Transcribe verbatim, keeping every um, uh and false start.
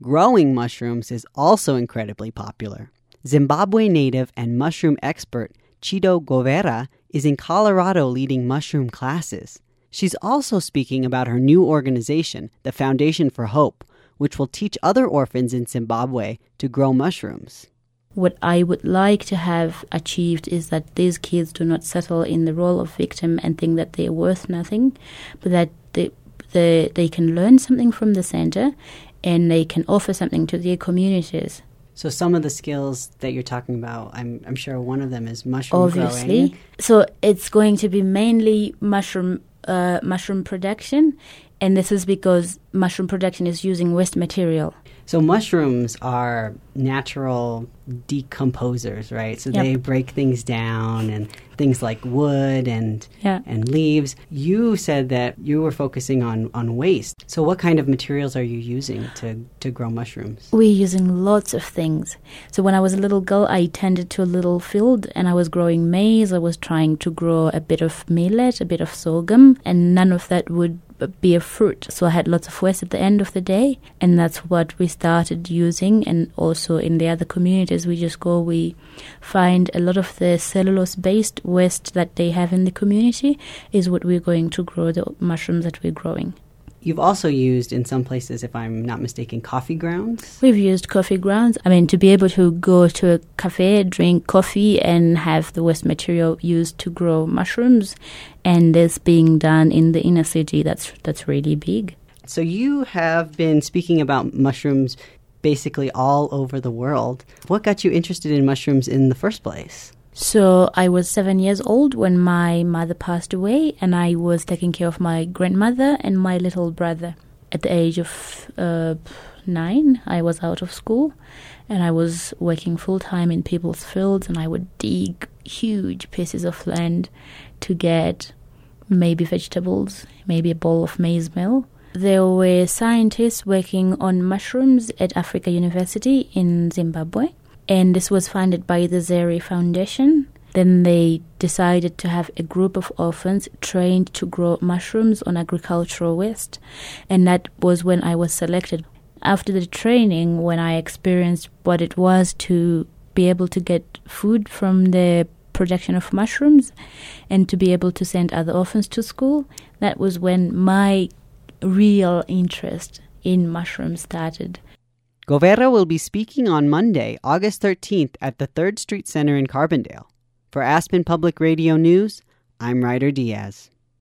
growing mushrooms is also incredibly popular. Zimbabwe native and mushroom expert Chido Govera is in Colorado leading mushroom classes. She's also speaking about her new organization, the Foundation for Hope, which will teach other orphans in Zimbabwe to grow mushrooms. What I would like to have achieved is that these kids do not settle in the role of victim and think that they're worth nothing, but that they, they, they can learn something from the center and they can offer something to their communities. So some of the skills that you're talking about, I'm, I'm sure one of them is mushroom Obviously. growing. So it's going to be mainly mushroom uh, mushroom production, and this is because mushroom production is using waste material. So mushrooms are natural decomposers, right? So Yep. they break things down, and things like wood and Yeah. and leaves. You said that you were focusing on, on waste. So what kind of materials are you using to, to grow mushrooms? We're using lots of things. So when I was a little girl, I tended to a little field and I was growing maize. I was trying to grow a bit of millet, a bit of sorghum, and none of that would be a fruit. So I had lots of waste at the end of the day, and that's what we started using. And also in the other communities we just go, we find a lot of the cellulose-based waste that they have in the community is what we're going to grow the mushrooms that we're growing. You've also used, in some places, if I'm not mistaken, coffee grounds? We've used coffee grounds. I mean, to be able to go to a cafe, drink coffee, and have the waste material used to grow mushrooms, and this being done in the inner city, that's that's really big. So you have been speaking about mushrooms basically all over the world. What got you interested in mushrooms in the first place? So I was seven years old when my mother passed away, and I was taking care of my grandmother and my little brother. At the age of uh, nine, I was out of school, and I was working full-time in people's fields, and I would dig huge pieces of land to get maybe vegetables, maybe a bowl of maize meal. There were scientists working on mushrooms at Africa University in Zimbabwe, and this was funded by the Zeri Foundation. Then they decided to have a group of orphans trained to grow mushrooms on agricultural waste, and that was when I was selected. After the training, when I experienced what it was to be able to get food from the production of mushrooms and to be able to send other orphans to school, that was when my real interest in mushrooms started. Govera will be speaking on Monday, August thirteenth at the Third Street Center in Carbondale. For Aspen Public Radio News, I'm Ryder Diaz.